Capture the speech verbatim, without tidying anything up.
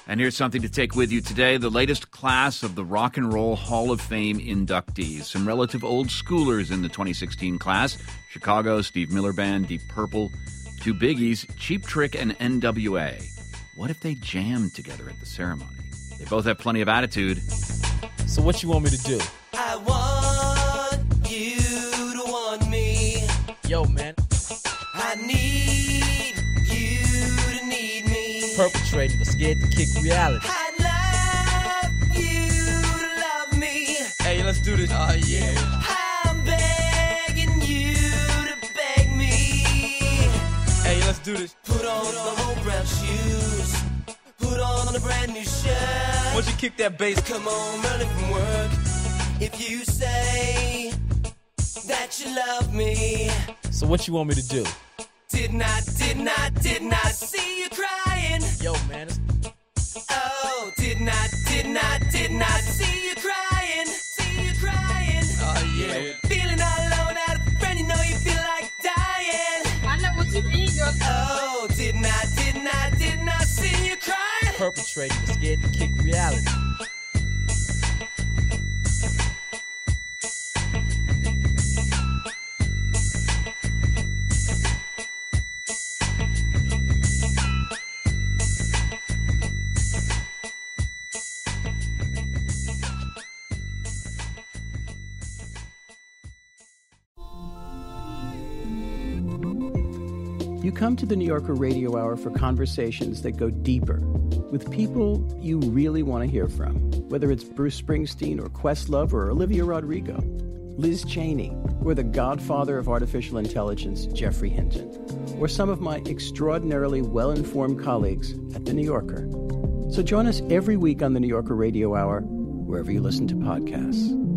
And here's something to take with you today. The latest class of the Rock and Roll Hall of Fame inductees. Some relative old schoolers in the twenty sixteen class. Chicago, Steve Miller Band, Deep Purple. Two biggies, Cheap Trick and N W A. What if they jammed together at the ceremony? They both have plenty of attitude. So what you want me to do? I want you to want me. Yo, man. I need you to need me. Perpetrating, but scared to kick reality. I'd love you to love me. Hey, let's do this. Oh, yeah. I'm begging you to beg me. Hey, let's do this. Put on the old brown shoes. Put on a brand new shirt. Once you kick that bass, come on early from work. If you say that you love me. So what you want me to do? Did not, did not, did not see you crying. Yo, man. Oh, did not, did not, did not see you crying. See you crying. Oh, yeah. Feeling all alone out of a friend, you know you feel like dying. I know what you mean, girl. Oh, did not, did not, did not see you crying. Perpetrating, but scared to kick reality. You come to the New Yorker Radio Hour for conversations that go deeper with people you really want to hear from, whether it's Bruce Springsteen or Questlove or Olivia Rodrigo, Liz Cheney, or the godfather of artificial intelligence, Jeffrey Hinton, or some of my extraordinarily well-informed colleagues at The New Yorker. So join us every week on the New Yorker Radio Hour, wherever you listen to podcasts.